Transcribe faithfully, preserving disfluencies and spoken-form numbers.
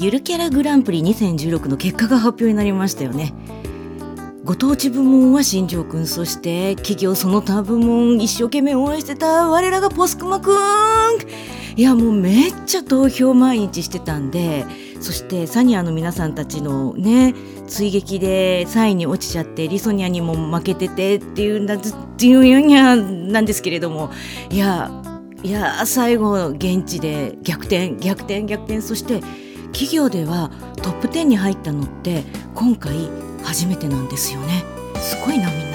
ゆるキャラグランプリにせんじゅうろくの結果が発表になりましたよね。ご当地部門は新庄くん、そして企業その他部門一生懸命応援してた我らがポスクマくん、いやもうめっちゃ投票毎日してたんで、そしてサニアの皆さんたちのね追撃でさんいに落ちちゃってリソニアにも負けててっていうんだっていうやんやなんですけれども、いやいや最後現地で逆転逆転逆転、そして企業ではトップじゅうに入ったのって今回初めてなんですよね。すごいなみんな。